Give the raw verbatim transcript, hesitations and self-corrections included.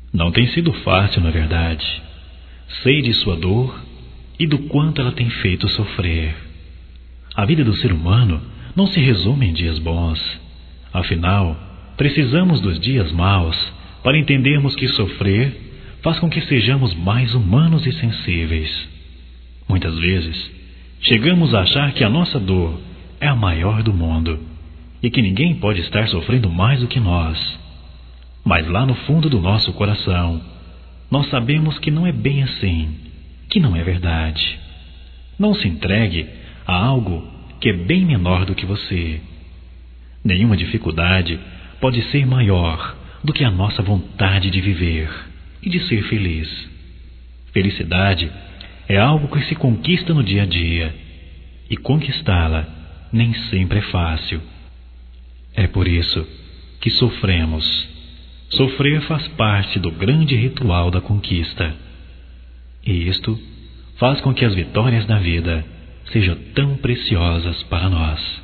Não tem sido fácil, na verdade. Sei de sua dor e do quanto ela tem feito sofrer. A vida do ser humano não se resume em dias bons. Afinal, precisamos dos dias maus para entendermos que sofrer faz com que sejamos mais humanos e sensíveis. Muitas vezes, chegamos a achar que a nossa dor é a maior do mundo e que ninguém pode estar sofrendo mais do que nós. Mas lá no fundo do nosso coração, nós sabemos que não é bem assim, que não é verdade. Não se entregue a algo que é bem menor do que você. Nenhuma dificuldade pode ser maior do que a nossa vontade de viver e de ser feliz. Felicidade é algo que se conquista no dia a dia, e conquistá-la nem sempre é fácil. É por isso que sofremos. Sofrer faz parte do grande ritual da conquista. E isto faz com que as vitórias da vida sejam tão preciosas para nós.